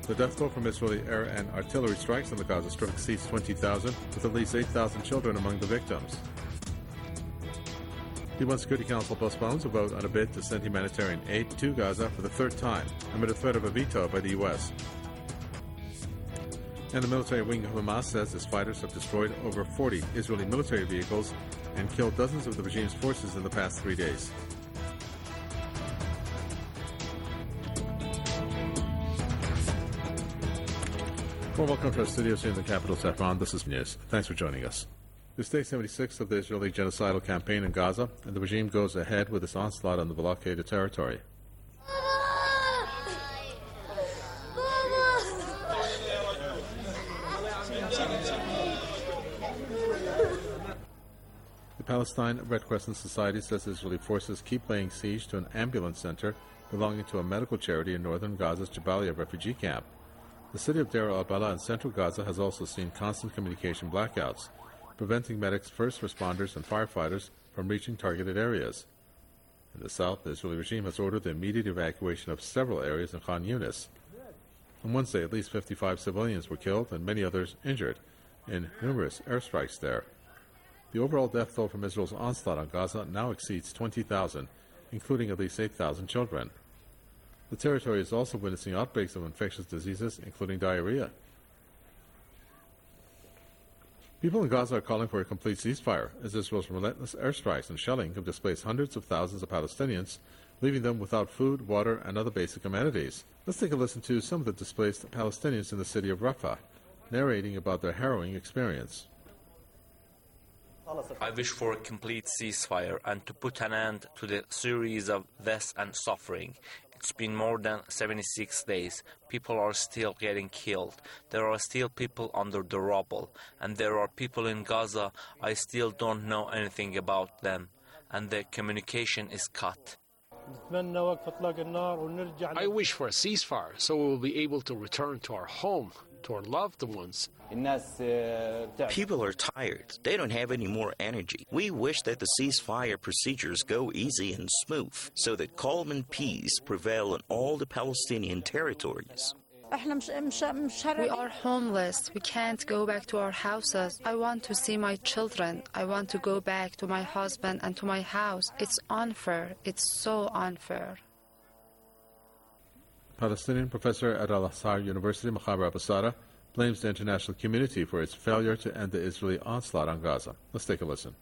The death toll from Israeli air and artillery strikes on the Gaza Strip exceeds 20,000, with at least 8,000 children among the victims. The UN Security Council postpones a vote on a bid to send humanitarian aid to Gaza for the third time, amid a threat of a veto by the U.S. And the military wing of Hamas says its fighters have destroyed over 40 Israeli military vehicles and killed dozens of the regime's forces in the past 3 days. Well, welcome to our studios here in the capital, Tehran. This is News. Thanks for joining us. This day 76 of the Israeli genocidal campaign in Gaza, and the regime goes ahead with its onslaught on the blockaded territory. The Palestine Red Crescent Society says Israeli forces keep laying siege to an ambulance center belonging to a medical charity in northern Gaza's Jabalia refugee camp. The city of Deir al-Balah in central Gaza has also seen constant communication blackouts, preventing medics, first responders, and firefighters from reaching targeted areas. In the south, the Israeli regime has ordered the immediate evacuation of several areas in Khan Yunis. On Wednesday, at least 55 civilians were killed and many others injured in numerous airstrikes there. The overall death toll from Israel's onslaught on Gaza now exceeds 20,000, including at least 8,000 children. The territory is also witnessing outbreaks of infectious diseases, including diarrhea. People in Gaza are calling for a complete ceasefire, as Israel's relentless airstrikes and shelling have displaced hundreds of thousands of Palestinians, leaving them without food, water, and other basic amenities. Let's take a listen to some of the displaced Palestinians in the city of Rafah, narrating about their harrowing experience. I wish for a complete ceasefire and to put an end to the series of deaths and suffering. It's been more than 76 days. People are still getting killed. There are still people under the rubble. And there are people in Gaza, I still don't know anything about them. And the communication is cut. I wish for a ceasefire so we will be able to return to our home, to our loved ones. People are tired. They don't have any more energy. We wish that the ceasefire procedures go easy and smooth so that calm and peace prevail in all the Palestinian territories. We are homeless. We can't go back to our houses. I want to see my children. I want to go back to my husband and to my house. It's unfair. It's so unfair. Palestinian professor at Al-Azhar University, Machaber Abu-Sada, blames the international community for its failure to end the Israeli onslaught on Gaza. Let's take a listen.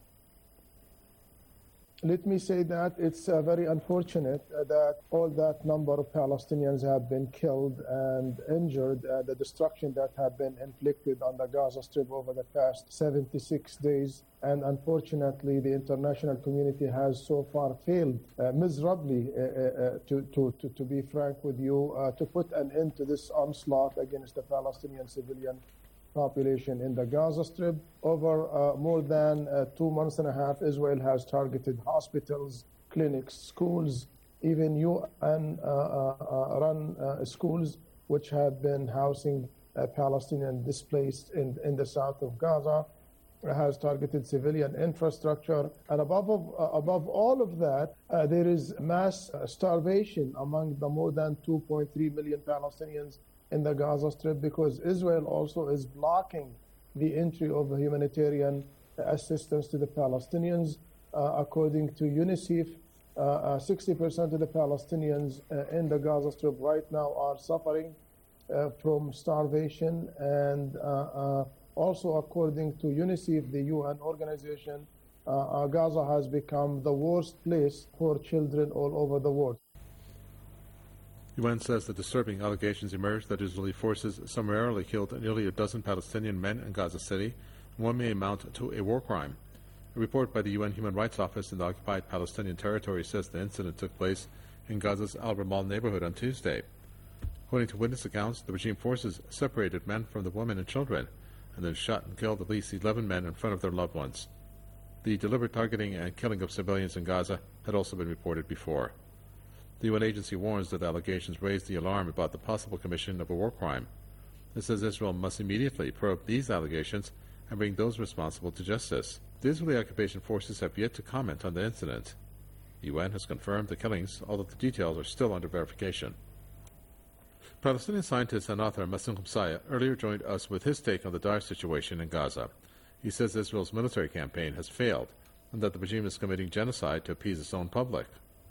Let me say that it's very unfortunate that all that number of Palestinians have been killed and injured, the destruction that have been inflicted on the Gaza Strip over the past 76 days. And unfortunately, the international community has so far failed miserably, to be frank with you, to put an end to this onslaught against the Palestinian civilian population in the Gaza Strip. Over more than 2 months and a half, Israel has targeted hospitals, clinics, schools, even UN-run schools, which have been housing Palestinian displaced in the south of Gaza, has targeted civilian infrastructure. And above all of that, there is mass starvation among the more than 2.3 million Palestinians in the Gaza Strip, because Israel also is blocking the entry of humanitarian assistance to the Palestinians. According to UNICEF, 60% of the Palestinians in the Gaza Strip right now are suffering from starvation. And also, according to UNICEF, the UN organization, Gaza has become the worst place for children all over the world. UN says the disturbing allegations emerged that Israeli forces summarily killed nearly a dozen Palestinian men in Gaza City, and one may amount to a war crime. A report by the UN Human Rights Office in the occupied Palestinian territory says the incident took place in Gaza's Al-Ramal neighborhood on Tuesday. According to witness accounts, the regime forces separated men from the women and children, and then shot and killed at least 11 men in front of their loved ones. The deliberate targeting and killing of civilians in Gaza had also been reported before. The UN agency warns that the allegations raise the alarm about the possible commission of a war crime. It says Israel must immediately probe these allegations and bring those responsible to justice. The Israeli occupation forces have yet to comment on the incident. The UN has confirmed the killings, although the details are still under verification. Palestinian scientist and author Massim Qamsaya earlier joined us with his take on the dire situation in Gaza. He says Israel's military campaign has failed and that the regime is committing genocide to appease its own public.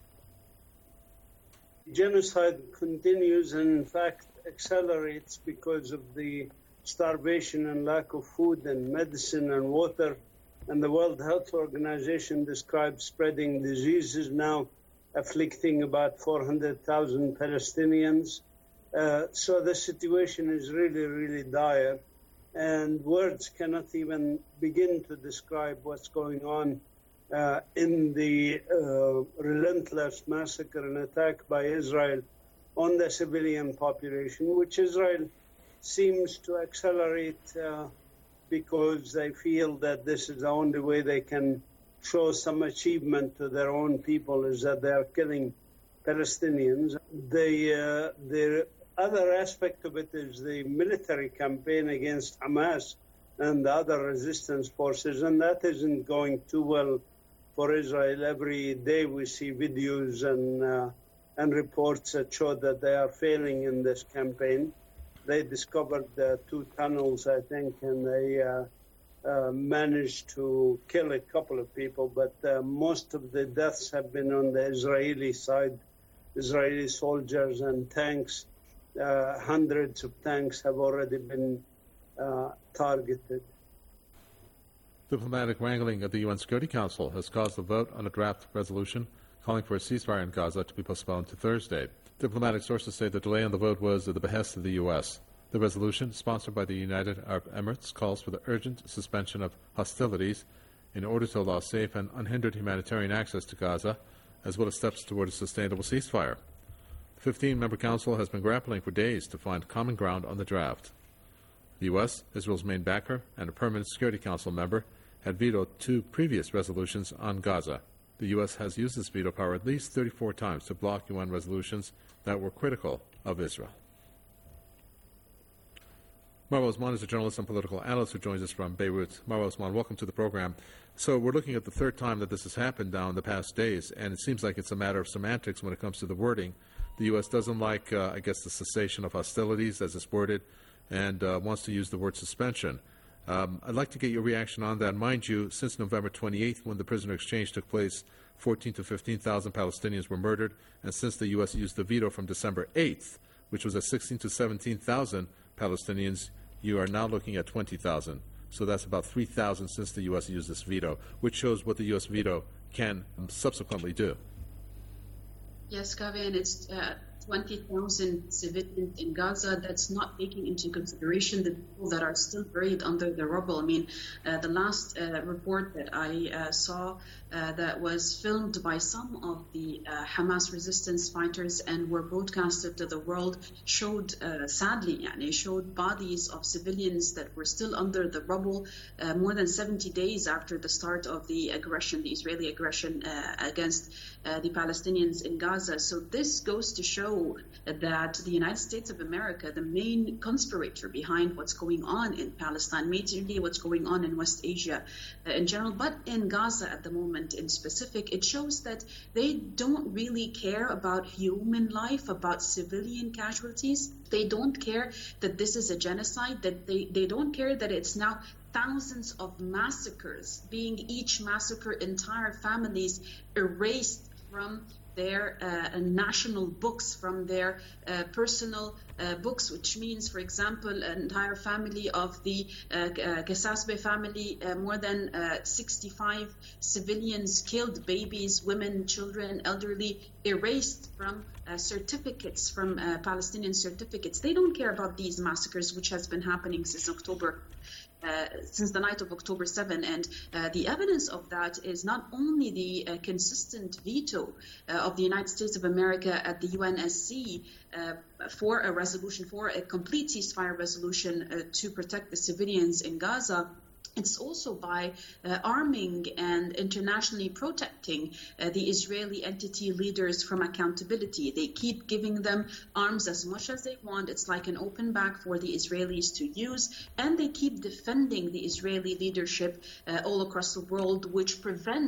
Genocide continues and, in fact, accelerates because of the starvation and lack of food and medicine and water. And the World Health Organization describes spreading diseases now afflicting about 400,000 Palestinians. So the situation is really, really dire. And words cannot even begin to describe what's going on in the relentless massacre and attack by Israel on the civilian population, which Israel seems to accelerate because they feel that this is the only way they can show some achievement to their own people, is that they are killing Palestinians. The other aspect of it is the military campaign against Hamas and the other resistance forces, and that isn't going too well for Israel. Every day we see videos and reports that show that they are failing in this campaign. They discovered 2 tunnels, I think, and they managed to kill a couple of people, but most of the deaths have been on the Israeli side, Israeli soldiers and tanks. Hundreds of tanks have already been targeted. Diplomatic wrangling at the UN Security Council has caused a vote on a draft resolution calling for a ceasefire in Gaza to be postponed to Thursday. Diplomatic sources say the delay on the vote was at the behest of the U.S. The resolution, sponsored by the United Arab Emirates, calls for the urgent suspension of hostilities in order to allow safe and unhindered humanitarian access to Gaza, as well as steps toward a sustainable ceasefire. The 15-member council has been grappling for days to find common ground on the draft. The U.S., Israel's main backer and a permanent Security Council member, had vetoed 2 previous resolutions on Gaza. The U.S. has used this veto power at least 34 times to block UN resolutions that were critical of Israel. Marwa Osman is a journalist and political analyst who joins us from Beirut. Marwa Osman, welcome to the program. So we're looking at the 3rd time that this has happened now in the past days, and it seems like it's a matter of semantics when it comes to the wording. The U.S. doesn't like, the cessation of hostilities, as it's worded, and wants to use the word suspension. I'd like to get your reaction on that. Mind you, since November 28th, when the prisoner exchange took place, 14,000 to 15,000 Palestinians were murdered, and since the U.S. used the veto from December 8th, which was at 16,000 to 17,000 Palestinians, you are now looking at 20,000. So that's about 3,000 since the U.S. used this veto, which shows what the U.S. veto can subsequently do. Yes, Kaveh, and it's 20,000 civilians in Gaza. That's not taking into consideration the people that are still buried under the rubble. I mean, the last report that I saw that was filmed by some of the Hamas resistance fighters and were broadcasted to the world showed, sadly, showed bodies of civilians that were still under the rubble more than 70 days after the start of the aggression, the Israeli aggression against the Palestinians in Gaza. So this goes to show that the United States of America, the main conspirator behind what's going on in Palestine, majorly what's going on in West Asia in general, but in Gaza at the moment in specific, it shows that they don't really care about human life, about civilian casualties. They don't care that this is a genocide, that they don't care that it's now thousands of massacres, being each massacre entire families erased from their national books, from their personal books, which means, for example, an entire family of the Qasasbeh family, more than 65 civilians killed, babies, women, children, elderly, erased from certificates, from Palestinian certificates. They don't care about these massacres, which has been happening since since the night of October 7. And the evidence of that is not only the consistent veto of the United States of America at the UNSC for a resolution, for a complete ceasefire resolution to protect the civilians in Gaza. It's also by arming and internationally protecting the Israeli entity leaders from accountability. They keep giving them arms as much as they want. It's like an open bag for the Israelis to use. And they keep defending the Israeli leadership all across the world, which prevents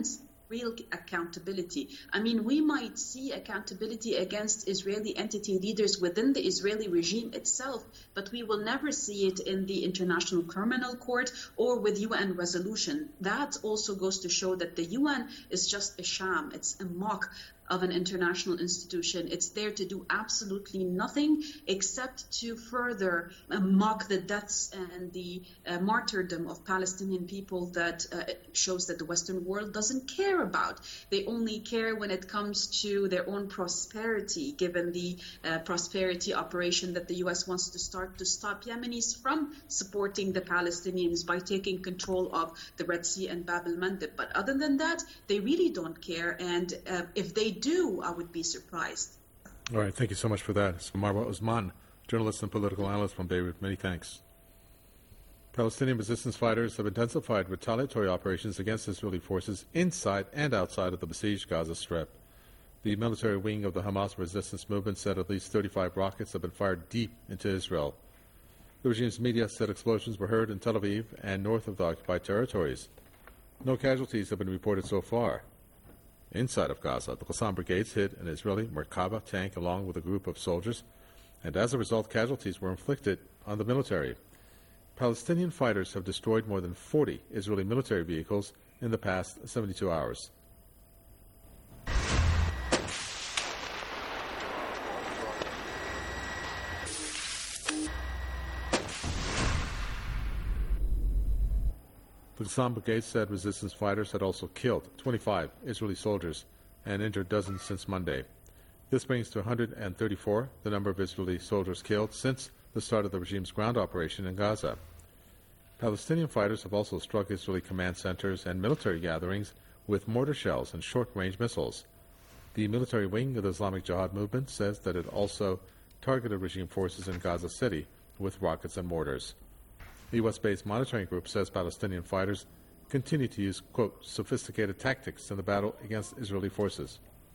real accountability. I mean, we might see accountability against Israeli entity leaders within the Israeli regime itself, but we will never see it in the International Criminal Court or with UN resolution. That also goes to show that the UN is just a sham. It's a mock of an international institution. It's there to do absolutely nothing except to further mock the deaths and the martyrdom of Palestinian people that shows that the Western world doesn't care about. They only care when it comes to their own prosperity, given the prosperity operation that the U.S. wants to start to stop Yemenis from supporting the Palestinians by taking control of the Red Sea and Bab el-Mandeb. But other than that, they really don't care. And if they do, I would be surprised. All right, thank you so much for that. It's Marwa Osman, journalist and political analyst from Beirut. Many thanks. Palestinian resistance fighters have intensified retaliatory operations against Israeli forces inside and outside of the besieged Gaza Strip. The military wing of the Hamas resistance movement said at least 35 rockets have been fired deep into Israel. The regime's media said explosions were heard in Tel Aviv and north of the occupied territories. No casualties have been reported so far. Inside of Gaza, the Qassam brigades hit an Israeli Merkava tank along with a group of soldiers, and as a result, casualties were inflicted on the military. Palestinian fighters have destroyed more than 40 Israeli military vehicles in the past 72 hours. The Qassam brigade said resistance fighters had also killed 25 Israeli soldiers and injured dozens since Monday. This brings to 134 the number of Israeli soldiers killed since the start of the regime's ground operation in Gaza. Palestinian fighters have also struck Israeli command centers and military gatherings with mortar shells and short-range missiles. The military wing of the Islamic Jihad movement says that it also targeted regime forces in Gaza City with rockets and mortars. The U.S.-based monitoring group says Palestinian fighters continue to use, quote, sophisticated tactics in the battle against Israeli forces.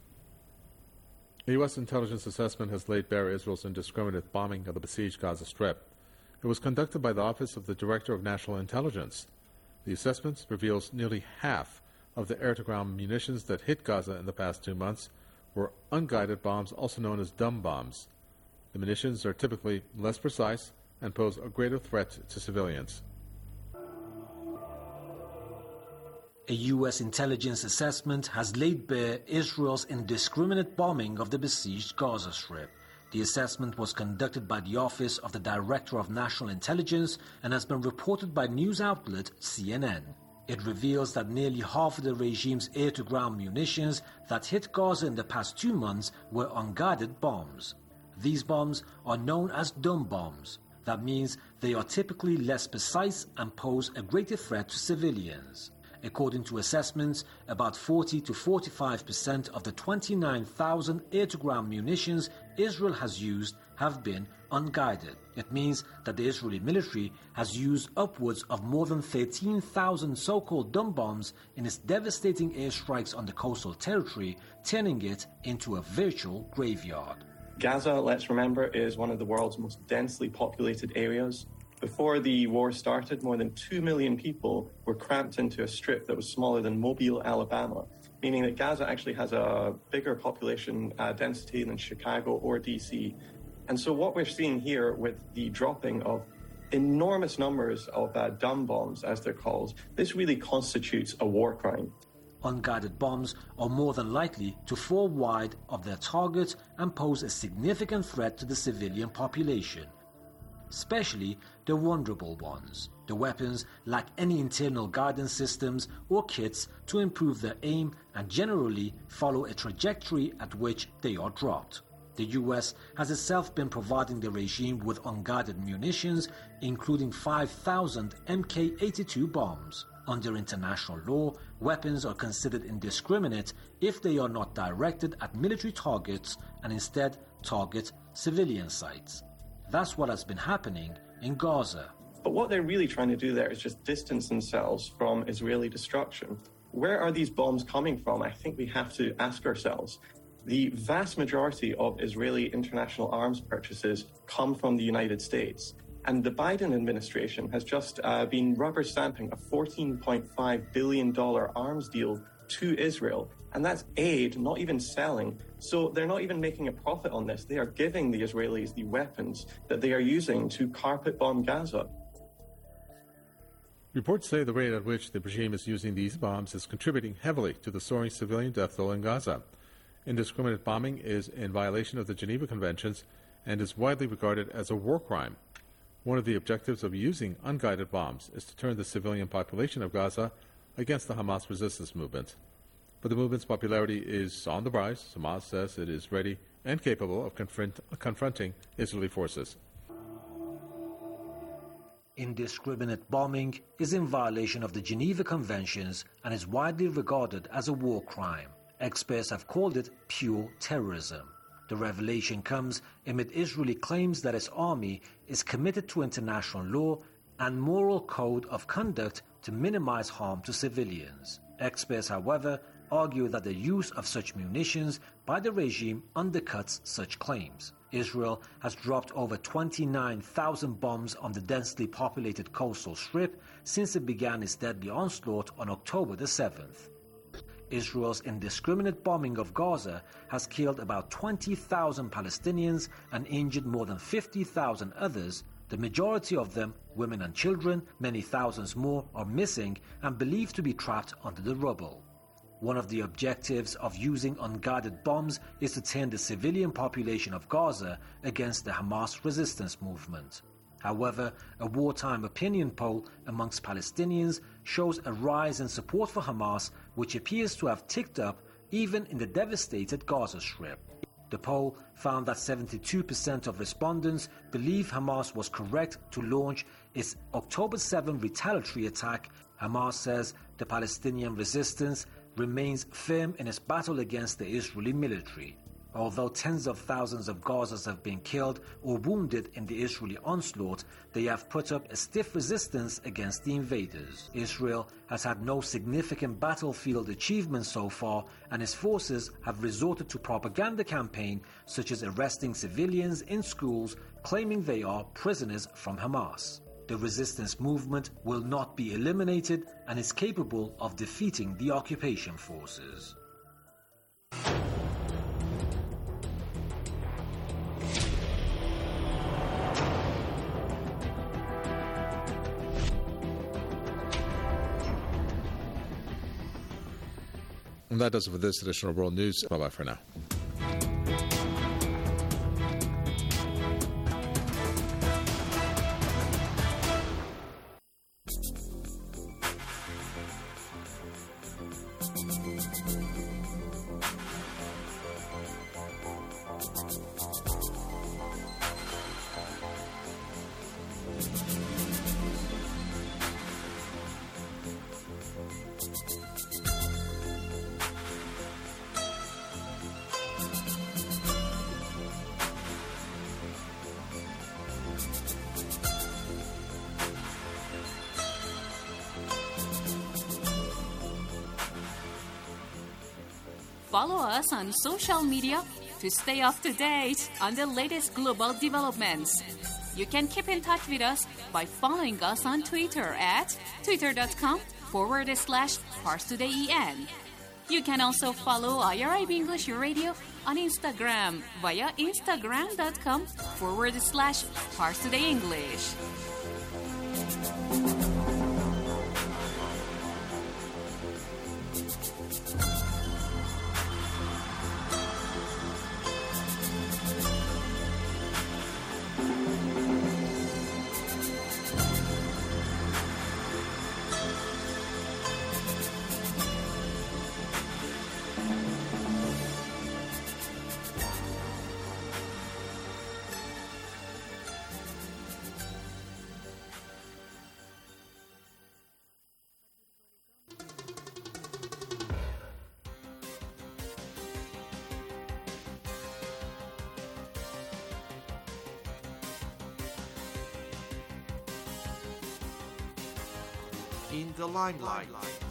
A U.S. intelligence assessment has laid bare Israel's indiscriminate bombing of the besieged Gaza Strip. It was conducted by the Office of the Director of National Intelligence. The assessment reveals nearly half of the air-to-ground munitions that hit Gaza in the past 2 months were unguided bombs, also known as dumb bombs. The munitions are typically less precise and pose a greater threat to civilians. A U.S. intelligence assessment has laid bare Israel's indiscriminate bombing of the besieged Gaza Strip. The assessment was conducted by the Office of the Director of National Intelligence and has been reported by news outlet CNN. It reveals that nearly half of the regime's air-to-ground munitions that hit Gaza in the past 2 months were unguided bombs. These bombs are known as dumb bombs. That means they are typically less precise and pose a greater threat to civilians. According to assessments, about 40 to 45% of the 29,000 air-to-ground munitions Israel has used have been unguided. It means that the Israeli military has used upwards of more than 13,000 so-called dumb bombs in its devastating airstrikes on the coastal territory, turning it into a virtual graveyard. Gaza, let's remember, is one of the world's most densely populated areas. Before the war started, more than 2 million people were cramped into a strip that was smaller than Mobile, Alabama, meaning that Gaza actually has a bigger population density than Chicago or DC. And so what we're seeing here with the dropping of enormous numbers of dumb bombs, as they're called, this really constitutes a war crime. Unguided bombs are more than likely to fall wide of their target and pose a significant threat to the civilian population, especially the vulnerable ones. The weapons lack any internal guidance systems or kits to improve their aim and generally follow a trajectory at which they are dropped. The U.S. has itself been providing the regime with unguided munitions, including 5,000 Mk-82 bombs. Under international law, weapons are considered indiscriminate if they are not directed at military targets and instead target civilian sites. That's what has been happening in Gaza. But what they're really trying to do there is just distance themselves from Israeli destruction. Where are these bombs coming from? I think we have to ask ourselves. The vast majority of Israeli international arms purchases come from the United States. And the Biden administration has just been rubber stamping a $14.5 billion arms deal to Israel. And that's aid, not even selling. So they're not even making a profit on this. They are giving the Israelis the weapons that they are using to carpet bomb Gaza. Reports say the rate at which the regime is using these bombs is contributing heavily to the soaring civilian death toll in Gaza. Indiscriminate bombing is in violation of the Geneva Conventions and is widely regarded as a war crime. One of the objectives of using unguided bombs is to turn the civilian population of Gaza against the Hamas resistance movement. But the movement's popularity is on the rise. Hamas says it is ready and capable of confronting Israeli forces. Indiscriminate bombing is in violation of the Geneva Conventions and is widely regarded as a war crime. Experts have called it pure terrorism. The revelation comes amid Israeli claims that its army is committed to international law and moral code of conduct to minimize harm to civilians. Experts, however, argue that the use of such munitions by the regime undercuts such claims. Israel has dropped over 29,000 bombs on the densely populated coastal strip since it began its deadly onslaught on October the 7th. Israel's indiscriminate bombing of Gaza has killed about 20,000 Palestinians and injured more than 50,000 others, the majority of them women and children. Many thousands more are missing and believed to be trapped under the rubble. One of the objectives of using unguided bombs is to turn the civilian population of Gaza against the Hamas resistance movement. However, a wartime opinion poll amongst Palestinians shows a rise in support for Hamas, which appears to have ticked up even in the devastated Gaza Strip. The poll found that 72% of respondents believe Hamas was correct to launch its October 7 retaliatory attack. Hamas says the Palestinian resistance remains firm in its battle against the Israeli military. Although tens of thousands of Gazans have been killed or wounded in the Israeli onslaught, they have put up a stiff resistance against the invaders. Israel has had no significant battlefield achievements so far, and its forces have resorted to propaganda campaigns such as arresting civilians in schools, claiming they are prisoners from Hamas. The resistance movement will not be eliminated and is capable of defeating the occupation forces. And that does it for this edition of World News. Bye-bye for now. Follow us on social media to stay up to date on the latest global developments. You can keep in touch with us by following us on Twitter at twitter.com/ParsTodayEN. You can also follow IRIB English Radio on Instagram via instagram.com/ParsTodayEnglish. In the limelight.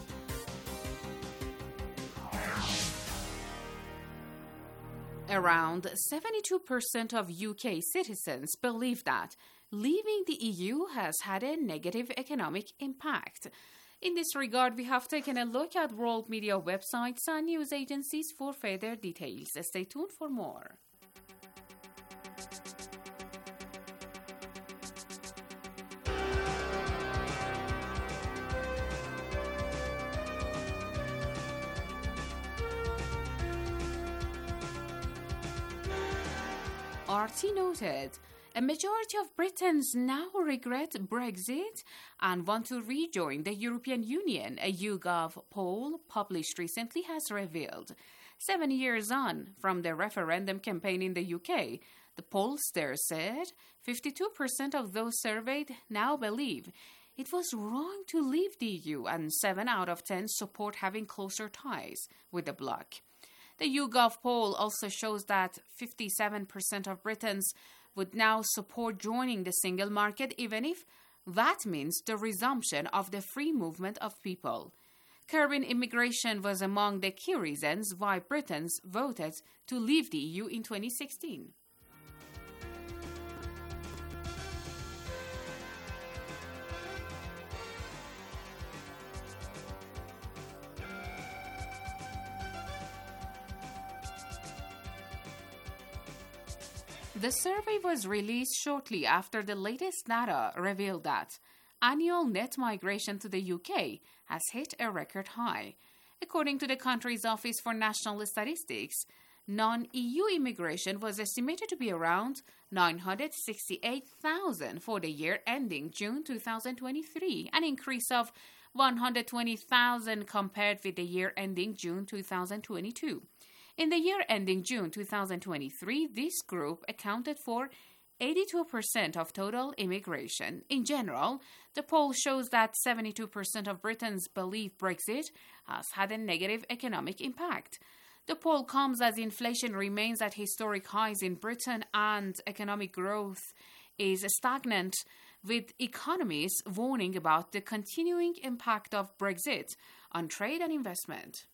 Around 72% of UK citizens believe that leaving the EU has had a negative economic impact. In this regard, we have taken a look at world media websites and news agencies for further details. Stay tuned for more. RT noted, a majority of Britons now regret Brexit and want to rejoin the European Union, a YouGov poll published recently has revealed. 7 years on from the referendum campaign in the UK, the pollster said 52% of those surveyed now believe it was wrong to leave the EU, and 7 out of 10 support having closer ties with the bloc. The YouGov poll also shows that 57% of Britons would now support joining the single market, even if that means the resumption of the free movement of people. Curbing immigration was among the key reasons why Britons voted to leave the EU in 2016. The survey was released shortly after the latest data revealed that annual net migration to the UK has hit a record high. According to the country's Office for National Statistics, non-EU immigration was estimated to be around 968,000 for the year ending June 2023, an increase of 120,000 compared with the year ending June 2022. In the year ending June 2023, this group accounted for 82% of total immigration. In general, the poll shows that 72% of Britons believe Brexit has had a negative economic impact. The poll comes as inflation remains at historic highs in Britain and economic growth is stagnant, with economists warning about the continuing impact of Brexit on trade and investment.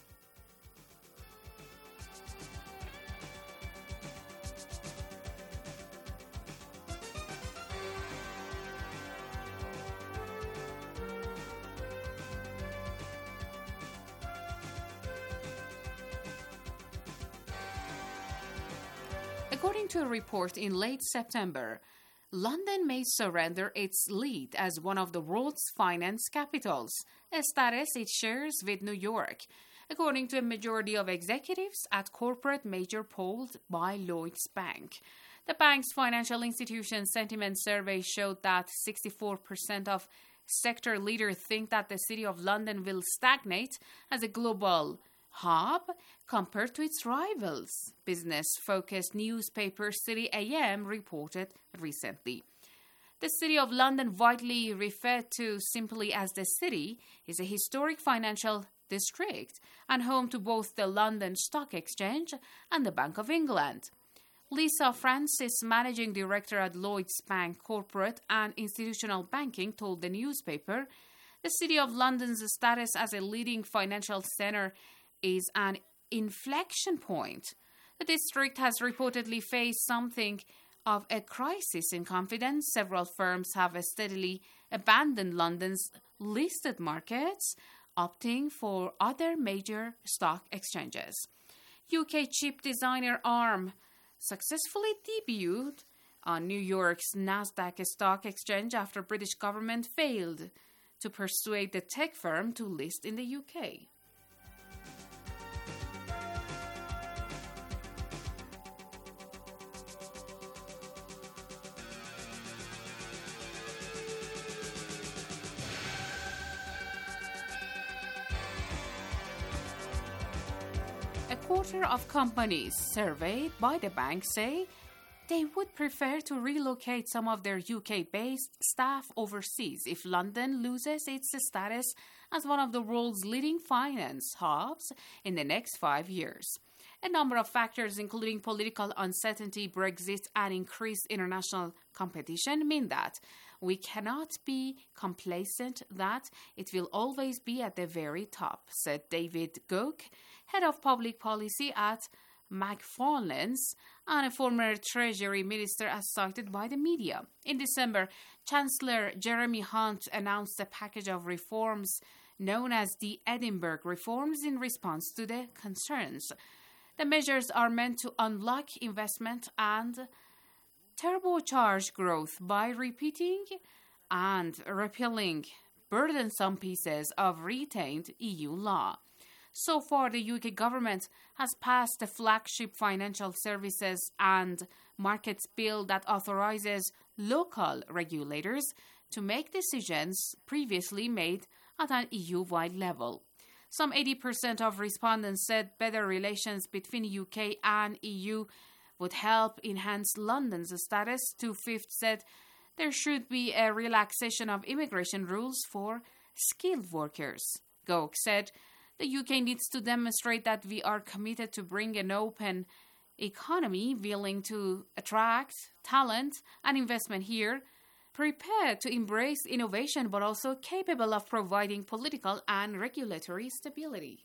According to a report in late September, London may surrender its lead as one of the world's finance capitals, a status it shares with New York, according to a majority of executives at corporate major polled by Lloyds Bank. The bank's financial institution sentiment survey showed that 64% of sector leaders think that the City of London will stagnate as a global hub compared to its rivals, business-focused newspaper City AM reported recently. The City of London, widely referred to simply as the City, is a historic financial district and home to both the London Stock Exchange and the Bank of England. Lisa Francis, managing director at Lloyds Bank Corporate and Institutional Banking, told the newspaper, the City of London's status as a leading financial centre is an inflection point. The district has reportedly faced something of a crisis in confidence. Several firms have steadily abandoned London's listed markets, opting for other major stock exchanges. UK chip designer ARM successfully debuted on New York's Nasdaq stock exchange after British government failed to persuade the tech firm to list in the UK. A quarter of companies surveyed by the bank say they would prefer to relocate some of their UK-based staff overseas if London loses its status as one of the world's leading finance hubs in the next 5 years. A number of factors, including political uncertainty, Brexit, and increased international competition, mean that we cannot be complacent that it will always be at the very top, said David Goke, head of public policy at McFarlane's and a former Treasury Minister as cited by the media. In December, Chancellor Jeremy Hunt announced a package of reforms known as the Edinburgh Reforms in response to the concerns. The measures are meant to unlock investment and turbocharge growth by repeating and repealing burdensome pieces of retained EU law. So far, the UK government has passed the flagship Financial Services and Markets Bill that authorizes local regulators to make decisions previously made at an EU-wide level. Some 80% of respondents said better relations between UK and EU would help enhance London's status. 2/5 said there should be a relaxation of immigration rules for skilled workers. Gok said the UK needs to demonstrate that we are committed to bring an open economy willing to attract talent and investment here, prepared to embrace innovation but also capable of providing political and regulatory stability.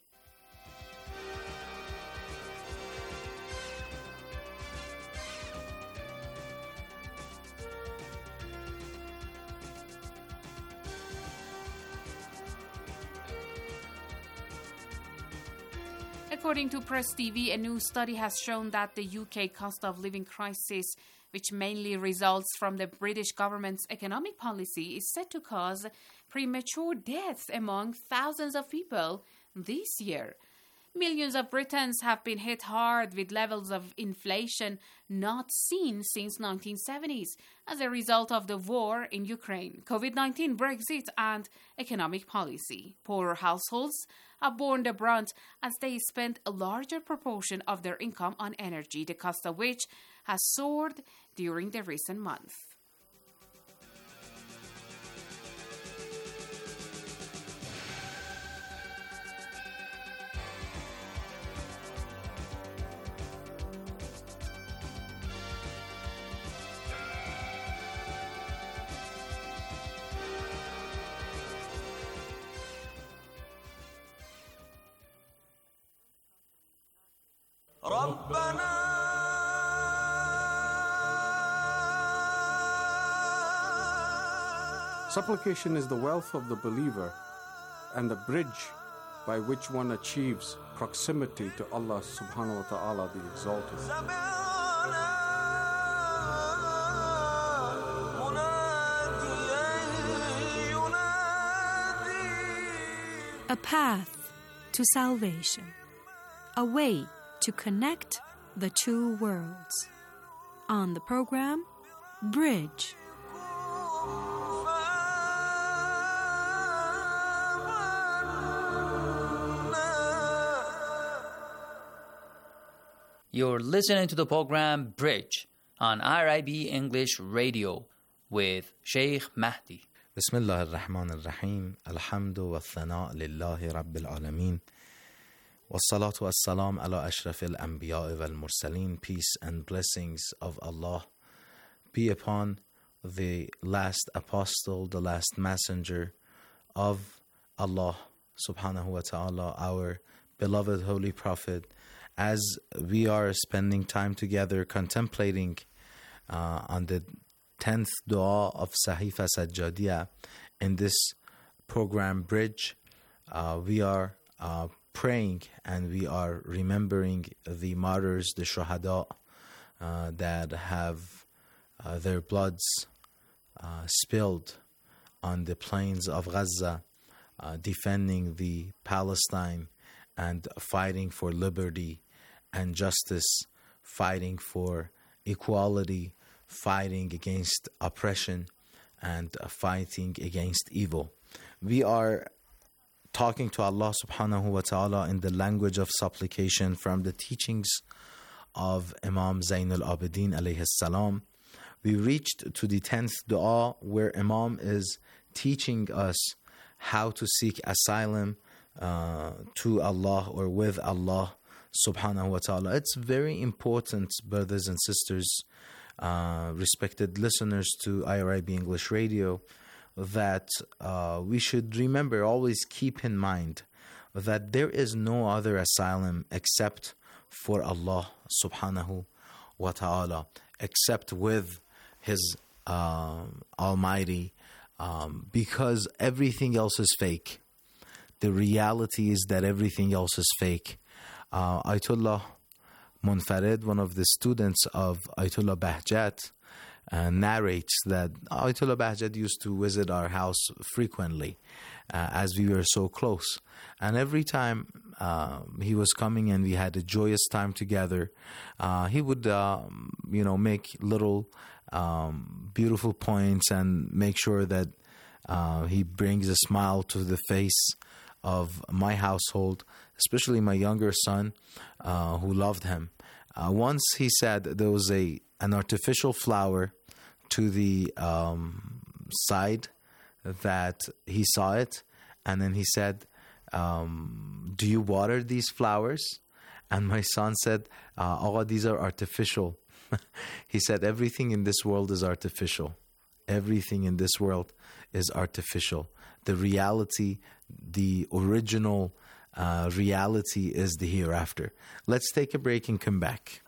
According to Press TV, a new study has shown that the UK cost of living crisis, which mainly results from the British government's economic policy, is set to cause premature deaths among thousands of people this year. Millions of Britons have been hit hard with levels of inflation not seen since 1970s as a result of the war in Ukraine, COVID-19, Brexit, and economic policy. Poorer households have borne the brunt as they spent a larger proportion of their income on energy, the cost of which has soared during the recent months. Supplication is the wealth of the believer and the bridge by which one achieves proximity to Allah subhanahu wa ta'ala, the Exalted. A path to salvation, a way to connect the two worlds. On the program, Bridge. You're listening to the program Bridge on RIB English Radio with Sheikh Mahdi. بسم الله الرحمن الرحيم الحمد والثناء لله رب العالمين والصلاة والسلام على أشرف الأنبياء والمرسلين. Peace and blessings of Allah be upon the last apostle, the last messenger of Allah subhanahu wa ta'ala, our beloved holy prophet. As we are spending time together contemplating on the 10th dua of Sahifa Sajjadiyah in this program Bridge, we are praying and we are remembering the martyrs, the shuhada that have their bloods spilled on the plains of Gaza, defending the Palestine and fighting for liberty and justice, fighting for equality, fighting against oppression, and fighting against evil. We are talking to Allah subhanahu wa ta'ala in the language of supplication from the teachings of Imam Zain al-Abidin alayhi salam. We reached to the 10th dua where Imam is teaching us how to seek asylum to Allah or with Allah subhanahu wa ta'ala. It's very important, brothers and sisters, respected listeners to IRIB English Radio, that we should remember, always keep in mind that there is no other asylum except for Allah subhanahu wa ta'ala, except with His Almighty, because everything else is fake. The reality is that everything else is fake. Ayatollah Munfarid, one of the students of Ayatollah Bahjat, narrates that Ayatollah Bahjat used to visit our house frequently as we were so close. And every time he was coming and we had a joyous time together, he would, make little beautiful points and make sure that he brings a smile to the face of my household, especially my younger son, who loved him. Once he said there was an artificial flower to the side that he saw it, and then he said, do you water these flowers? And my son said, oh, these are artificial. He said, everything in this world is artificial. Everything in this world is artificial. The reality, the original reality is the hereafter. Let's take a break and come back.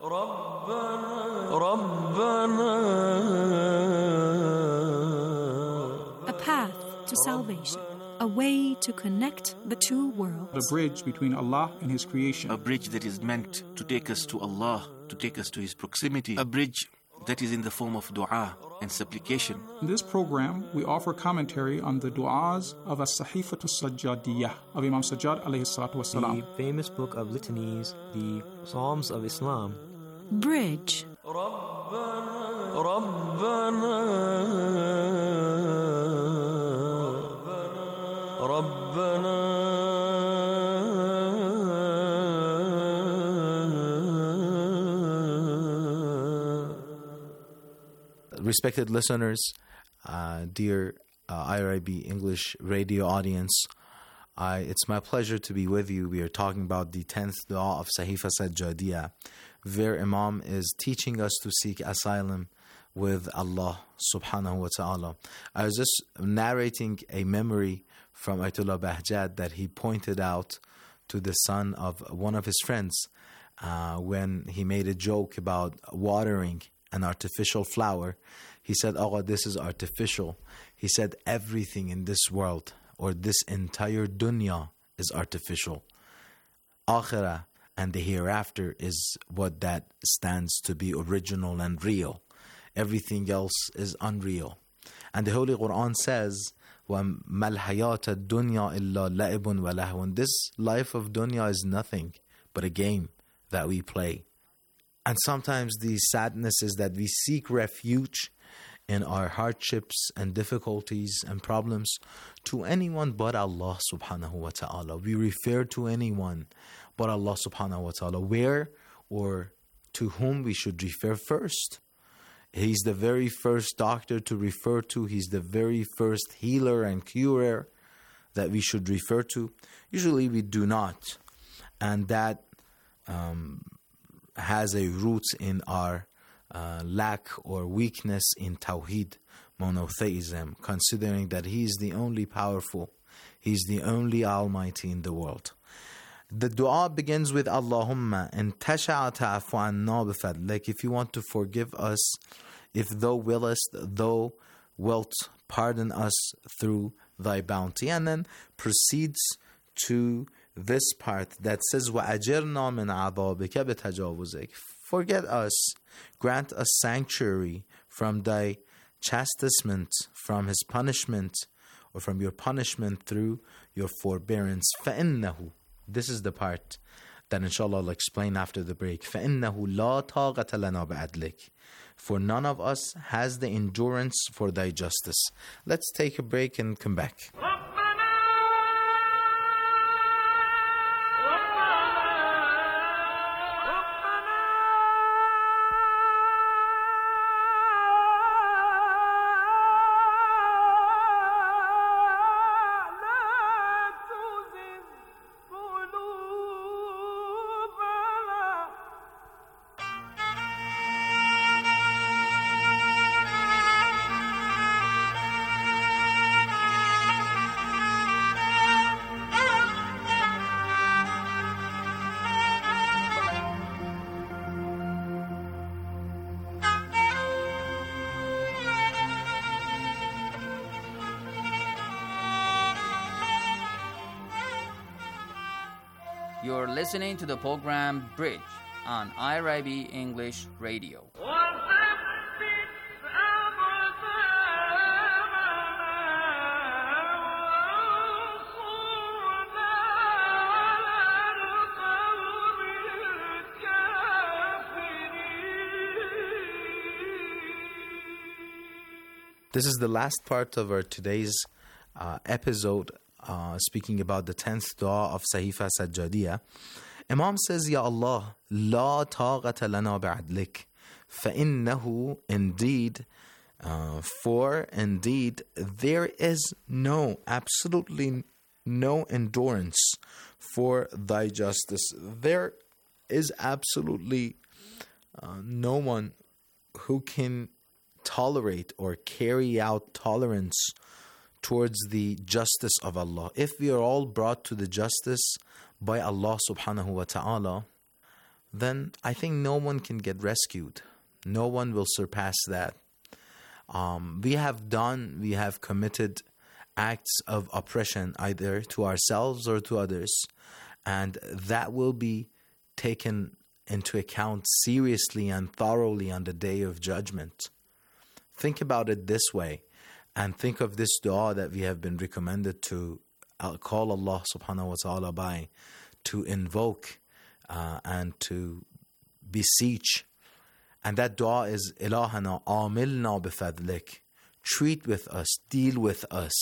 A path to salvation. A way to connect the two worlds. A bridge between Allah and His creation. A bridge that is meant to take us to Allah, to take us to His proximity. A bridge that is in the form of dua and supplication. In this program, we offer commentary on the du'as of As-Sahifatu Sajjadiyah of Imam Sajjad alayhi salatu wasalam. The famous book of litanies, the Psalms of Islam. Bridge. Respected listeners, dear IRIB English radio audience, it's my pleasure to be with you. We are talking about the 10th dua of Sahifa Sajjadiyah, where Imam is teaching us to seek asylum with Allah subhanahu wa ta'ala. I was just narrating a memory from Ayatollah Bahjat that he pointed out to the son of one of his friends when he made a joke about watering an artificial flower. He said, oh, this is artificial. He said, everything in this world or this entire dunya is artificial. Akhirah and the hereafter is what that stands to be original and real. Everything else is unreal. And the Holy Quran says, وَمَا الْحَيَاةَ الدُّنْيَا إِلَّا لَعِبٌ وَلَهْوٌ. This life of dunya is nothing but a game that we play. And sometimes the sadness is that we seek refuge in our hardships and difficulties and problems to anyone but Allah subhanahu wa ta'ala. We refer to anyone but Allah subhanahu wa ta'ala. Where or to whom we should refer first? He's the very first doctor to refer to. He's the very first healer and curer that we should refer to. Usually we do not. And that has a root in our lack or weakness in Tawheed, monotheism, considering that He is the only powerful, He is the only Almighty in the world. The dua begins with Allahumma in tasha'a ta'afu anna bifadlik. If you want to forgive us, if thou willest, thou wilt pardon us through thy bounty. And then proceeds to this part that says وَأَجِرْنَا مِنْ عَذَابِكَ بِتَجَاوُزِكَ. Forget us, grant us sanctuary from thy chastisement, from his punishment, or from your punishment through your forbearance. فَإِنَّهُ. This is the part that inshallah I'll explain after the break. فَإِنَّهُ لَا طَاقَةَ لَنَا بِعَدْلِكَ. For none of us has the endurance for thy justice. Let's take a break and come back. You're listening to the program Bridge on IRIB English Radio. This is the last part of our today's episode, speaking about the 10th dua of Sahifa Sajjadiyah. Imam says, Ya Allah, la taqata lana ba'adlik, فإنه indeed, for indeed, there is absolutely no endurance for thy justice. There is absolutely no one who can tolerate or carry out tolerance towards the justice of Allah. If we are all brought to the justice by Allah subhanahu wa ta'ala, then I think no one can get rescued. No one will surpass that. We have committed acts of oppression either to ourselves or to others, and that will be taken into account seriously and thoroughly on the day of judgment. Think about it this way, and think of this dua that we have been recommended to call Allah subhanahu wa ta'ala by, to invoke and to beseech. And that dua is, Ilahana amilna bifadlik, treat with us, deal with us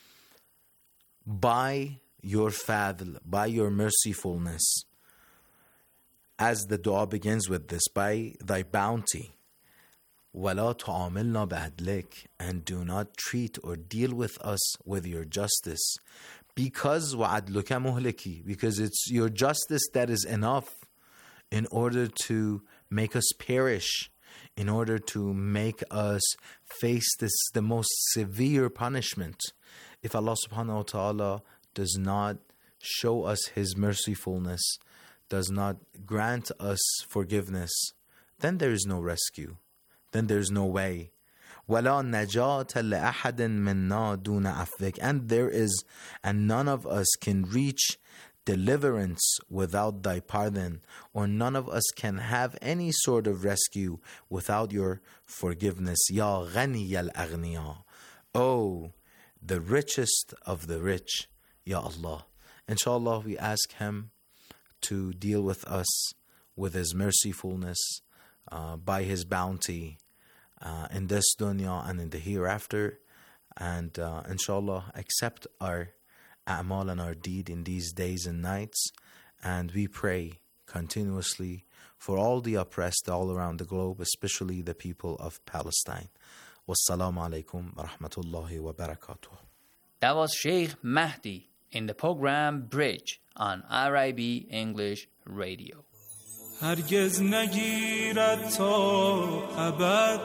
by your fadl, by your mercifulness. As the dua begins with this, by thy bounty. وَلَا تُعَامِلْنَا بِعَدْلِكَ, and do not treat or deal with us with your justice. Because وَعَدْلُكَ مُهْلِكِ, because it's your justice that is enough in order to make us perish, in order to make us face the most severe punishment. If Allah subhanahu wa ta'ala does not show us His mercifulness, does not grant us forgiveness, then there is no rescue. Then there is no way. وَلَا نَجَاةَ لَأَحَدٍ مِنَّا دُونَ عَفْوِكَ, and none of us can reach deliverance without thy pardon, or none of us can have any sort of rescue without your forgiveness. Ya غَنِيَ الْأَغْنِيَا, oh, the richest of the rich, Ya Allah. Inshallah, we ask Him to deal with us with His mercifulness, by His bounty, in this dunya and in the hereafter, and inshallah accept our a'mal and our deed in these days and nights. And we pray continuously for all the oppressed all around the globe, especially the people of Palestine. Wassalamu alaikum wa rahmatullahi wa barakatuh. That was Sheikh Mahdi in the program Bridge on IRIB English Radio. هرگز نگیرد تا ابد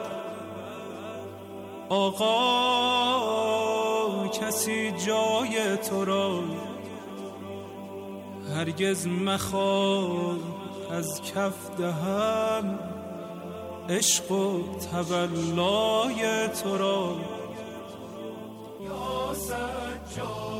آقا کسی جای تو را، هرگز مخواد از کف دهم عشق و تولای تو را. یا سجاد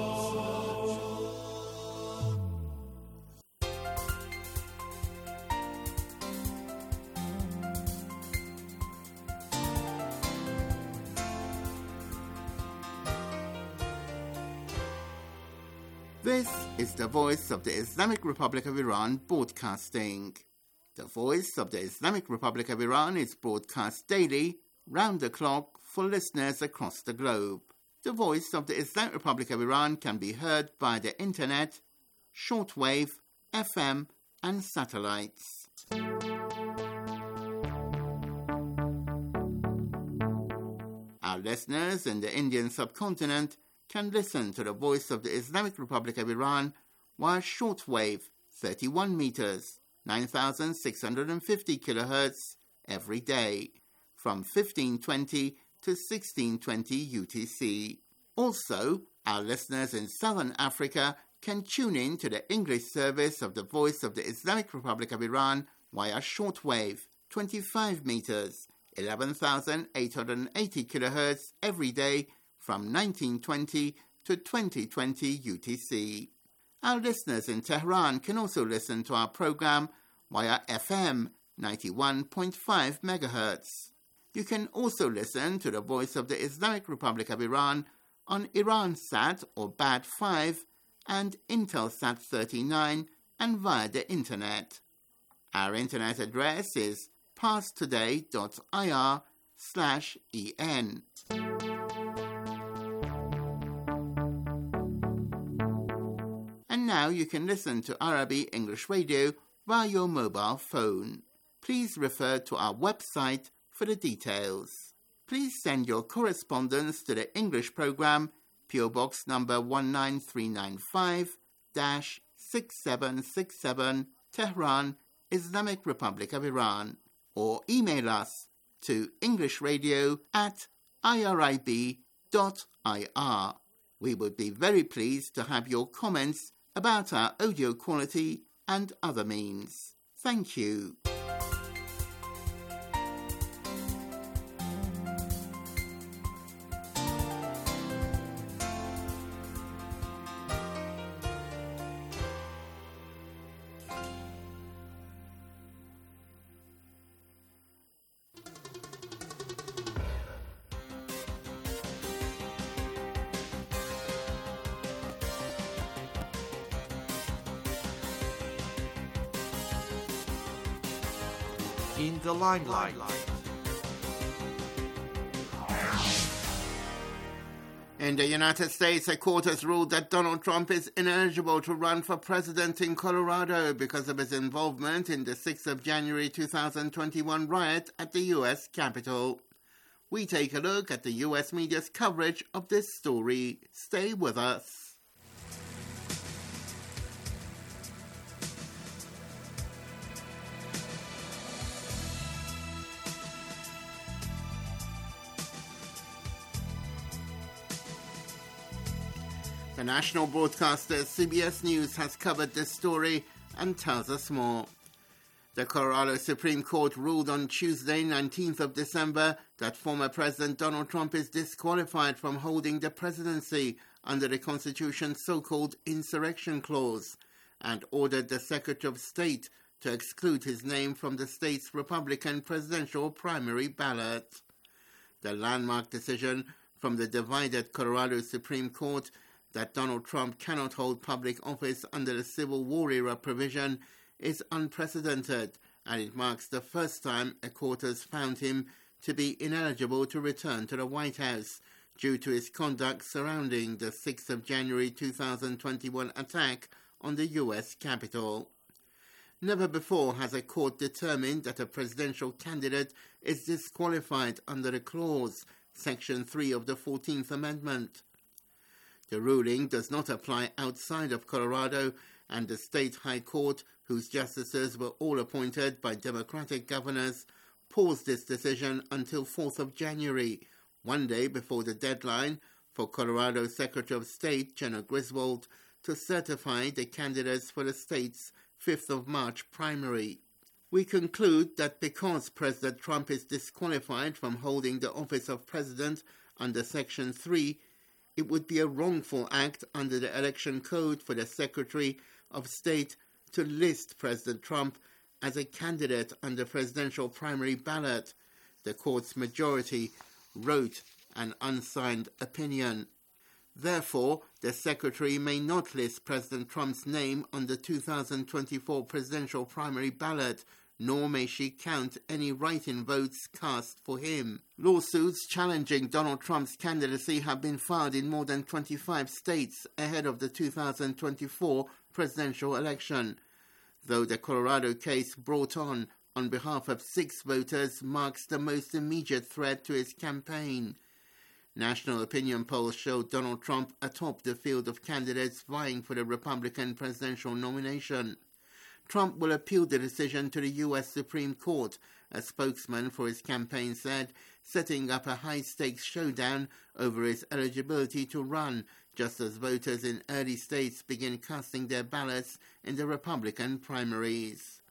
This is the Voice of the Islamic Republic of Iran broadcasting. The Voice of the Islamic Republic of Iran is broadcast daily, round the clock, for listeners across the globe. The Voice of the Islamic Republic of Iran can be heard by the internet, shortwave, FM, and satellites. Our listeners in the Indian subcontinent can listen to the Voice of the Islamic Republic of Iran via shortwave 31 meters, 9,650 kilohertz every day, from 1520 to 1620 UTC. Also, our listeners in Southern Africa can tune in to the English service of the Voice of the Islamic Republic of Iran via shortwave 25 meters, 11,880 kilohertz every day, from 1920 to 2020 UTC. Our listeners in Tehran can also listen to our program via FM 91.5 MHz. You can also listen to the Voice of the Islamic Republic of Iran on Iransat or BAD 5 and Intelsat 39 and via the Internet. Our Internet address is parstoday.ir/en. And now you can listen to Arabic English Radio via your mobile phone. Please refer to our website for the details. Please send your correspondence to the English program, PO Box number 19395-6767, Tehran, Islamic Republic of Iran, or email us to englishradio@irib.ir. We would be very pleased to have your comments about our audio quality and other means. Thank you. In the limelight. In the United States, a court has ruled that Donald Trump is ineligible to run for president in Colorado because of his involvement in the 6th of January 2021 riot at the U.S. Capitol. We take a look at the U.S. media's coverage of this story. Stay with us. The national broadcaster CBS News has covered this story and tells us more. The Colorado Supreme Court ruled on Tuesday, 19th of December, that former President Donald Trump is disqualified from holding the presidency under the Constitution's so-called Insurrection Clause, and ordered the Secretary of State to exclude his name from the state's Republican presidential primary ballot. The landmark decision from the divided Colorado Supreme Court that Donald Trump cannot hold public office under the Civil War era provision is unprecedented, and it marks the first time a court has found him to be ineligible to return to the White House due to his conduct surrounding the 6th of January 2021 attack on the U.S. Capitol. Never before has a court determined that a presidential candidate is disqualified under the clause, Section 3 of the 14th Amendment. The ruling does not apply outside of Colorado, and the state high court, whose justices were all appointed by Democratic governors, paused its decision until 4th of January, one day before the deadline for Colorado Secretary of State Jenna Griswold to certify the candidates for the state's 5th of March primary. We conclude that because President Trump is disqualified from holding the office of president under Section 3, it would be a wrongful act under the Election Code for the Secretary of State to list President Trump as a candidate on the presidential primary ballot, the court's majority wrote an unsigned opinion. Therefore, the Secretary may not list President Trump's name on the 2024 presidential primary ballot, nor may she count any write-in votes cast for him. Lawsuits challenging Donald Trump's candidacy have been filed in more than 25 states ahead of the 2024 presidential election, though the Colorado case brought on behalf of 6 voters marks the most immediate threat to his campaign. National opinion polls show Donald Trump atop the field of candidates vying for the Republican presidential nomination. Trump will appeal the decision to the U.S. Supreme Court, a spokesman for his campaign said, setting up a high-stakes showdown over his eligibility to run, just as voters in early states begin casting their ballots in the Republican primaries.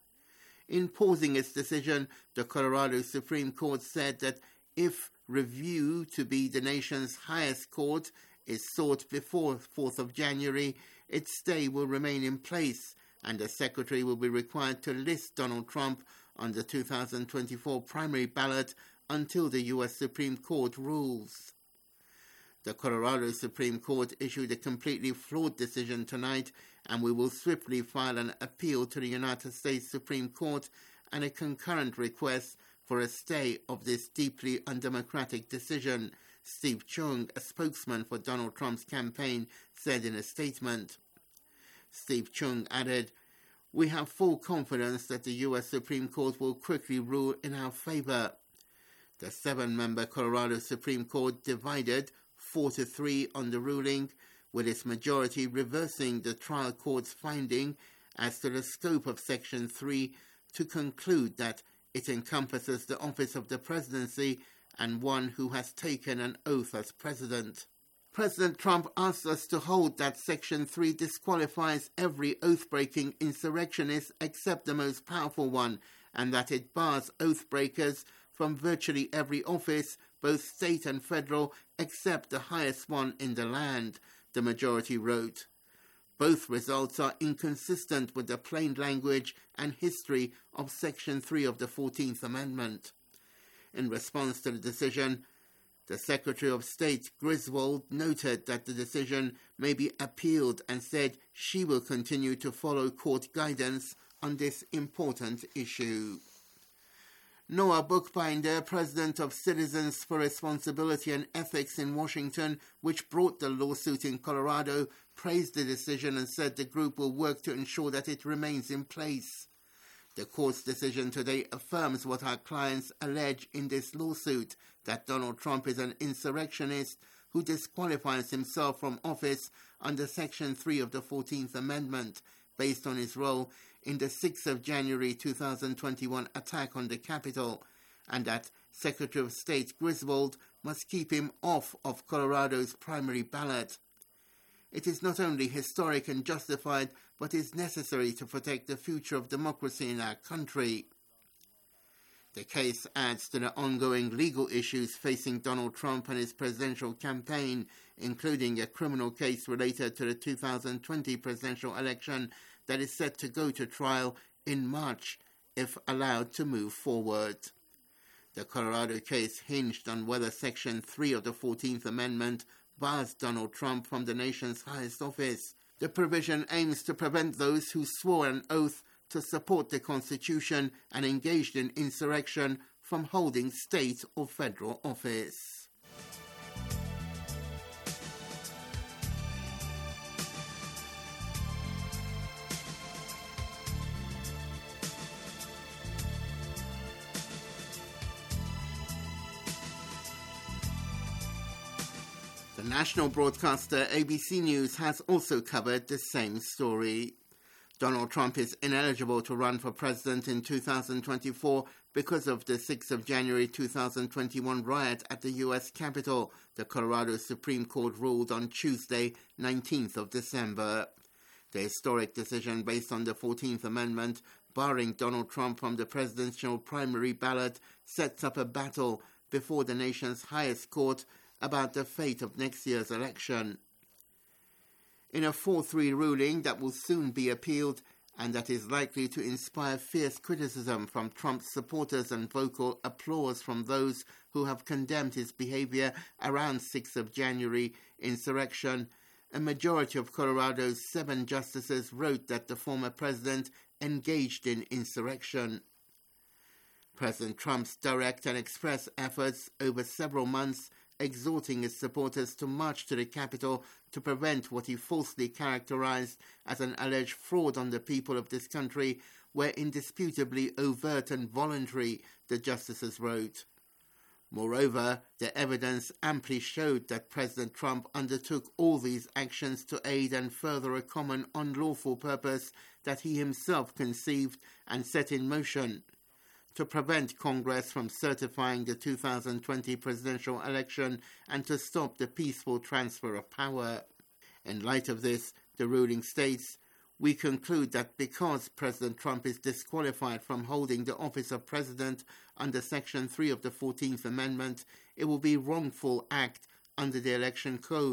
In pausing its decision, the Colorado Supreme Court said that if review to be the nation's highest court is sought before 4th of January, its stay will remain in place, and the Secretary will be required to list Donald Trump on the 2024 primary ballot until the U.S. Supreme Court rules. The Colorado Supreme Court issued a completely flawed decision tonight, and we will swiftly file an appeal to the United States Supreme Court and a concurrent request for a stay of this deeply undemocratic decision, Steve Chung, a spokesman for Donald Trump's campaign, said in a statement. Steve Chung added, "We have full confidence that the U.S. Supreme Court will quickly rule in our favor." The 7-member Colorado Supreme Court divided 4-3 on the ruling, with its majority reversing the trial court's finding as to the scope of Section 3 to conclude that it encompasses the office of the presidency and one who has taken an oath as president. President Trump asked us to hold that Section 3 disqualifies every oath-breaking insurrectionist except the most powerful one, and that it bars oath-breakers from virtually every office, both state and federal, except the highest one in the land, the majority wrote. Both results are inconsistent with the plain language and history of Section 3 of the 14th Amendment. In response to the decision, the Secretary of State, Griswold, noted that the decision may be appealed and said she will continue to follow court guidance on this important issue. Noah Bookbinder, president of Citizens for Responsibility and Ethics in Washington, which brought the lawsuit in Colorado, praised the decision and said the group will work to ensure that it remains in place. The court's decision today affirms what our clients allege in this lawsuit, that Donald Trump is an insurrectionist who disqualifies himself from office under Section 3 of the 14th Amendment, based on his role in the 6th of January 2021 attack on the Capitol, and that Secretary of State Griswold must keep him off of Colorado's primary ballot. It is not only historic and justified, but is necessary to protect the future of democracy in our country. The case adds to the ongoing legal issues facing Donald Trump and his presidential campaign, including a criminal case related to the 2020 presidential election that is set to go to trial in March, if allowed to move forward. The Colorado case hinged on whether Section 3 of the 14th Amendment bars Donald Trump from the nation's highest office. The provision aims to prevent those who swore an oath to support the Constitution and engaged in insurrection from holding state or federal office. The national broadcaster ABC News has also covered the same story. Donald Trump is ineligible to run for president in 2024 because of the 6th of January 2021 riot at the U.S. Capitol, the Colorado Supreme Court ruled on Tuesday, 19th of December. The historic decision based on the 14th Amendment, barring Donald Trump from the presidential primary ballot, sets up a battle before the nation's highest court about the fate of next year's election. In a 4-3 ruling that will soon be appealed and that is likely to inspire fierce criticism from Trump's supporters and vocal applause from those who have condemned his behavior around 6th of January insurrection, a majority of Colorado's 7 justices wrote that the former president engaged in insurrection. President Trump's direct and express efforts over several months exhorting his supporters to march to the Capitol to prevent what he falsely characterized as an alleged fraud on the people of this country were indisputably overt and voluntary, the justices wrote. Moreover, the evidence amply showed that President Trump undertook all these actions to aid and further a common unlawful purpose that he himself conceived and set in motion: to prevent Congress from certifying the 2020 presidential election and to stop the peaceful transfer of power. In light of this, the ruling states, "We conclude that because President Trump is disqualified from holding the office of president under Section 3 of the 14th Amendment, it will be a wrongful act under the Election Code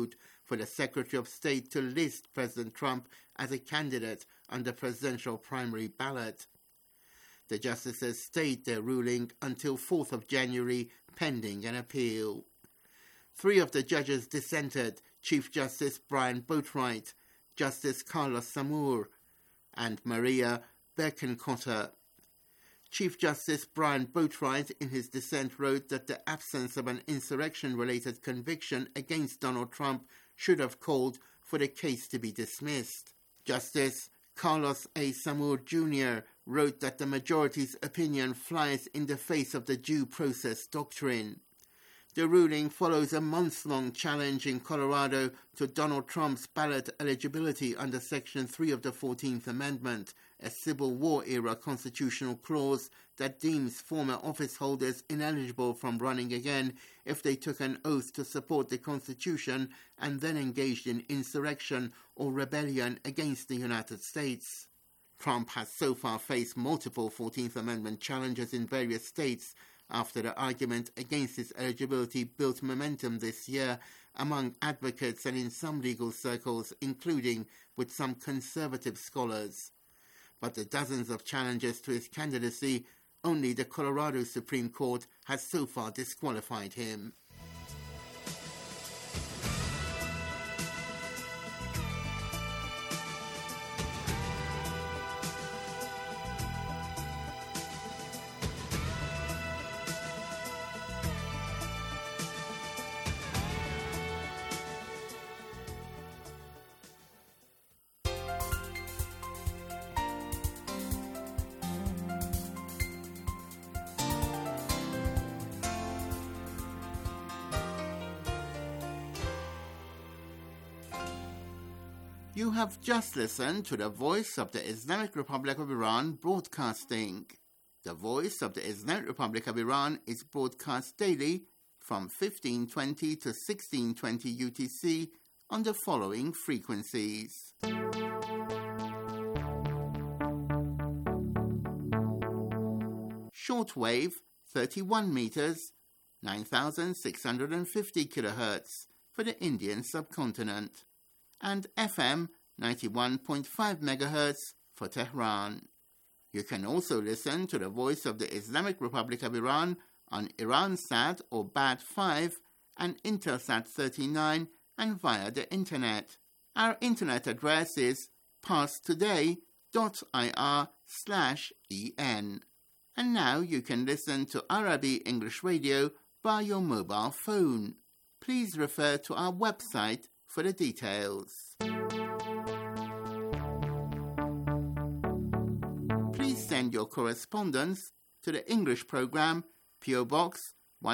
for the Secretary of State to list President Trump as a candidate on the presidential primary ballot. The justices stayed their ruling until 4th of January, pending an appeal. 3 of the judges dissented: Chief Justice Brian Boatwright, Justice Carlos Samur, and Maria Berkenkotter. Chief Justice Brian Boatwright in his dissent wrote that the absence of an insurrection-related conviction against Donald Trump should have called for the case to be dismissed. Justice Carlos A. Samur Jr. wrote that the majority's opinion flies in the face of the due process doctrine. The ruling follows a months-long challenge in Colorado to Donald Trump's ballot eligibility under Section 3 of the 14th Amendment, a Civil War-era constitutional clause that deems former office holders ineligible from running again if they took an oath to support the Constitution and then engaged in insurrection or rebellion against the United States. Trump has so far faced multiple 14th Amendment challenges in various states after the argument against his eligibility built momentum this year among advocates and in some legal circles, including with some conservative scholars. But the dozens of challenges to his candidacy, only the Colorado Supreme Court has so far disqualified him. You have just listened to the Voice of the Islamic Republic of Iran broadcasting. The Voice of the Islamic Republic of Iran is broadcast daily from 1520 to 1620 UTC on the following frequencies. Shortwave 31 meters, 9,650 kilohertz for the Indian subcontinent, and FM 91.5 MHz for Tehran. You can also listen to the Voice of the Islamic Republic of Iran on Iransat or BAT5 and Intelsat 39 and via the Internet. Our Internet address is parstoday.ir/en. And now you can listen to Arabic English Radio by your mobile phone. Please refer to our website for the details. Please send your correspondence to the English program, PO Box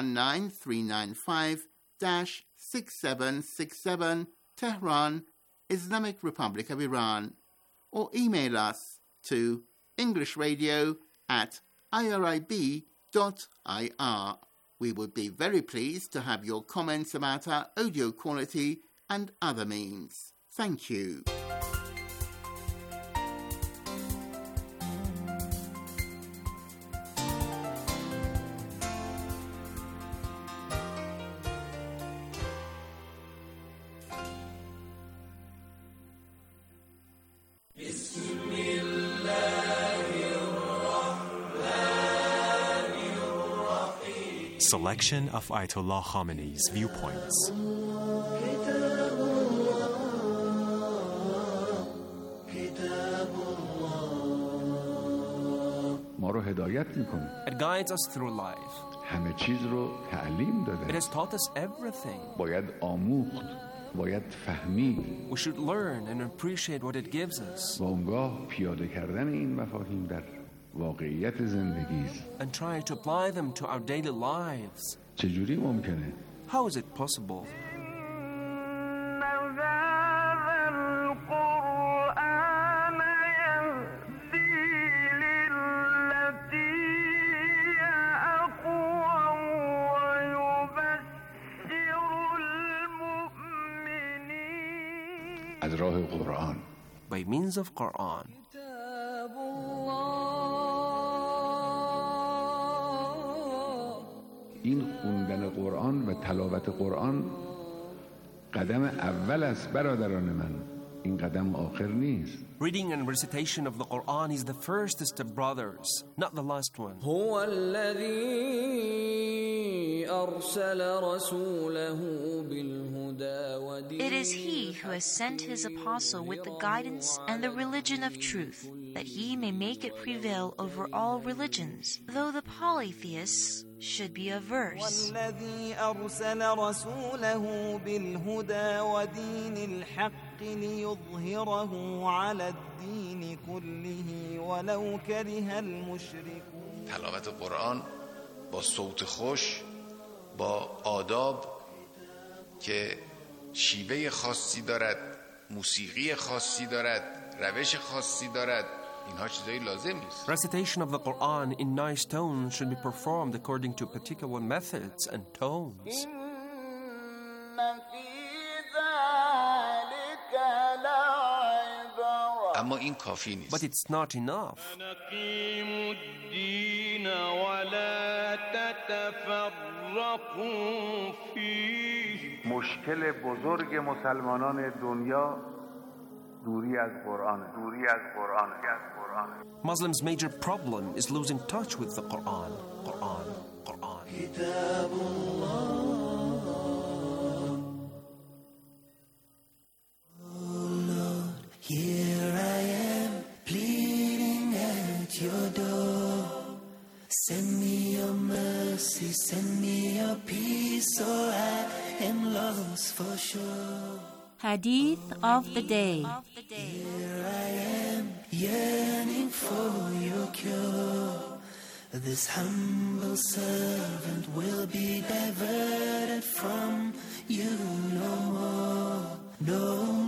19395-6767, Tehran, Islamic Republic of Iran, or email us to englishradio@irib.ir. We would be very pleased to have your comments about our audio quality and other means. Thank you. Selection of Ayatollah Khamenei's viewpoints. It guides us through life. It has taught us everything. We should learn and appreciate what it gives us. And try to apply them to our daily lives. How is it possible? By means of Quran. این خوندن قرآن و تلاوت قرآن قدم اول است برادران من. این قدم آخر نیست. Reading and recitation of the Quran is the first step, brothers, not the last one. هو الذي أرسل رسوله بالهدى ودين. It is He who has sent His apostle with the guidance and the religion of truth, that He may make it prevail over all religions, though the polytheists should be averse. والذي أرسل رسوله بالهدى ودين الحق ليظهره على الدين كله ولو كره المشركون. تلاوت قرآن با صوت خوش، با آداب که شیوه خاصی دارد، موسیقی خاصی دارد، روش خاصی دارد، اینها چیزایی لازم نیست. Recitation of the Quran in nice tones should be performed according to particular methods and tones. اما این کافی نیست. But it's not enough. نقيم الدين ولا تتفرقوا فيه. مشکل بزرگ مسلمانان دنیا دوری از قرآن. Muslims' major problem is losing touch with the Quran. Here I am, pleading at your door. Send me your mercy, send me your peace, or I am lost for sure. Hadith of the Day. Here I am, yearning for your cure. This humble servant will be diverted from you no more, no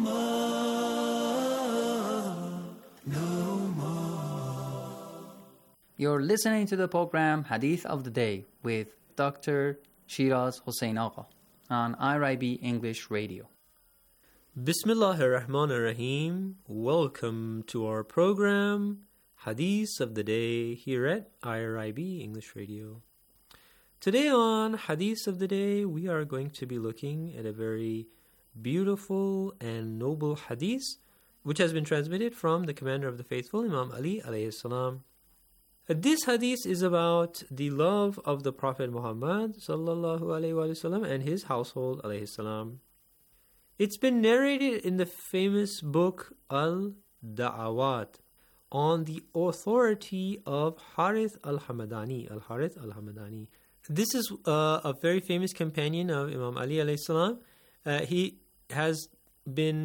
more, no more. You're listening to the program Hadith of the Day with Dr. Shiraz Hossein Agha on IRIB English Radio. Bismillah ar-Rahman ar-Rahim. Welcome to our program Hadith of the Day here at IRIB English Radio. Today on Hadith of the Day, we are going to be looking at a very beautiful and noble hadith which has been transmitted from the commander of the faithful, Imam Ali alayhi salam. This hadith is about the love of the Prophet Muhammad sallallahu alayhi wa sallam and his household alayhi salam. It's been narrated in the famous book Al-Da'awat on the authority of Harith al-Hamadani. This is a very famous companion of Imam Ali alayhi salam. He has been,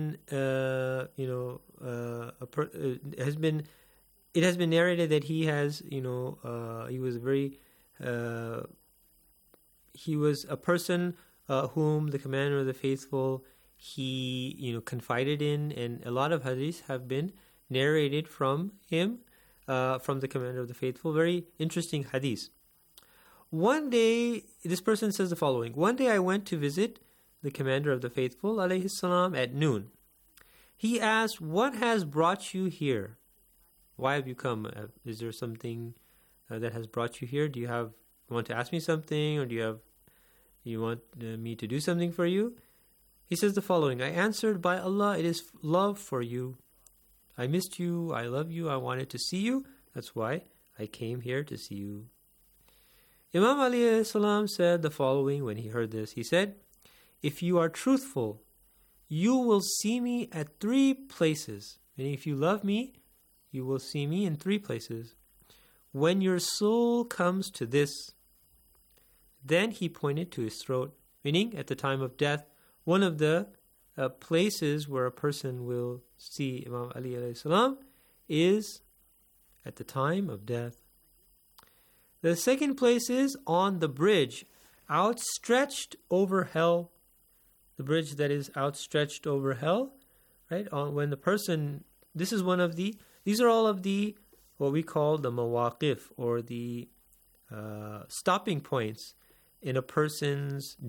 it has been narrated that he has, he was a person whom the commander of the faithful, he, confided in, and a lot of hadiths have been narrated from him, from the commander of the faithful. Very interesting hadith. One day, this person says the following: one day I went to visit the commander of the faithful, alayhi salam, at noon. He asked, "What has brought you here? Why have you come? Is there something that has brought you here? Do you want to ask me something, or do you want me to do something for you?" He says the following: I answered, "By Allah, it is love for you. I missed you, I love you, I wanted to see you. That's why I came here to see you." Imam Ali salam said the following when he heard this. He said, "If you are truthful, you will see me at 3 places. Meaning, if you love me, you will see me in 3 places. When your soul comes to this." Then he pointed to his throat, meaning at the time of death. One of the places where a person will see Imam Ali alayhi salam is at the time of death. The second place is on the bridge, outstretched over hell. The bridge that is outstretched over hell, right? When the person, these are all of the, what we call the mawaqif, or the stopping points in a person's